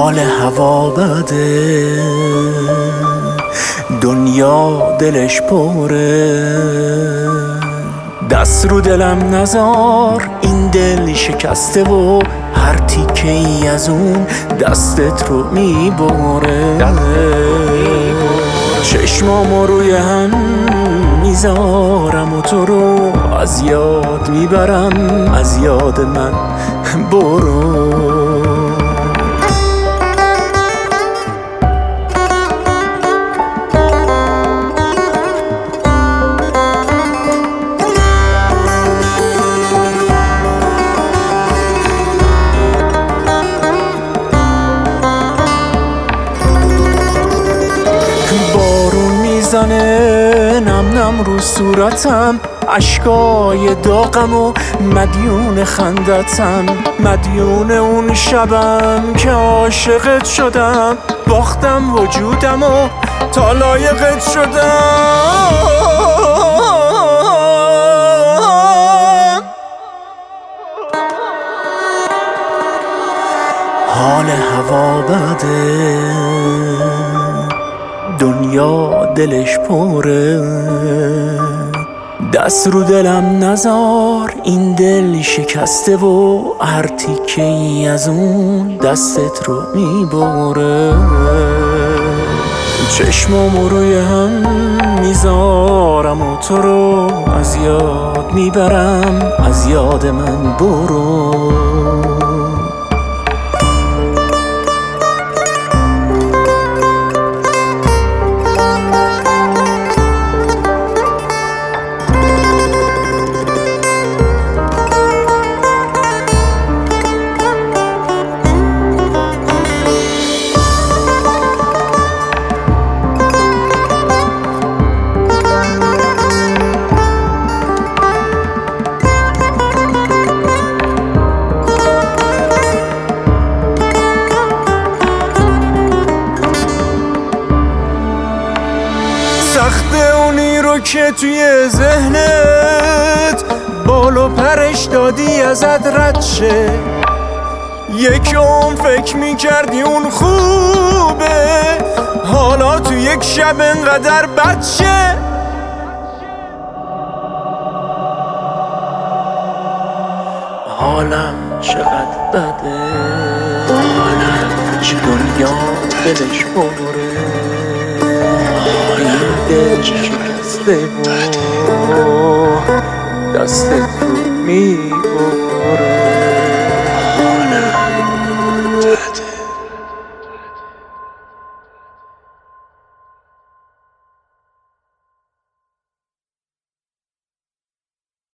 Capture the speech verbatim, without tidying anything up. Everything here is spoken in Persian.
حال هوا بده، دنیا دلش پره. دست رو دلم نزار، این دل شکسته و هر تیکه ای از اون دستت رو میبره. چشمامو روی هم میذارم و تو رو از یاد میبرم، از یاد من برو. میزنه نم نم رو صورتم، اشکای داغم و مدیون خندتم. مدیون اون شبم که عاشقت شدم، باختم وجودم و تا لایقت شدم. حال هوا بده، دنیا دلش پره. دست رو دلم نزار، این دل شکسته و هر تیکه ای از اون دستت رو میبره. چشمامو روی هم میذارم و تو رو از یاد میبرم، از یاد من برو. سخته اونی رو که توی ذهنت بال و پرش دادی ازت رد شه. یک عمر فکر میکردی اون خوبه، حالا تو یک شب انقدر بد شه. حالم چقدر بده، دنیا دلش پره. دل شکسته و دستت رو میبره.